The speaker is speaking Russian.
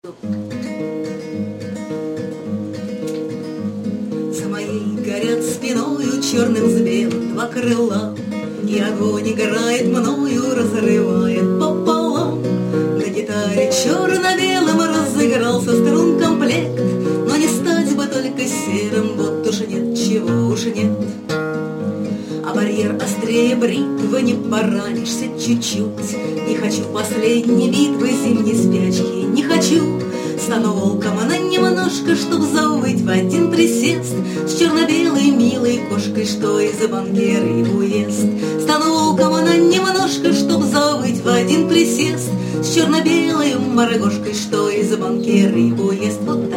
За моей горят спиною черным с белым два крыла, и огонь играет мною, разрывает пополам. На гитаре черно-белым разыгрался струн-комплект, но не стать бы только серым, вот уж нет, чего уж нет. А барьер острее бритвы, не поранишься чуть-чуть. Не хочу последней битвы, зимней спячки, не хочу. Стану волком, она немножко, чтоб завыть в один присест с черно-белой милой кошкой, что из банки рыбу ест. Стану волком, она немножко, чтоб завыть в один присест с черно-белой морогошкой, что из банки рыбу ест. Вот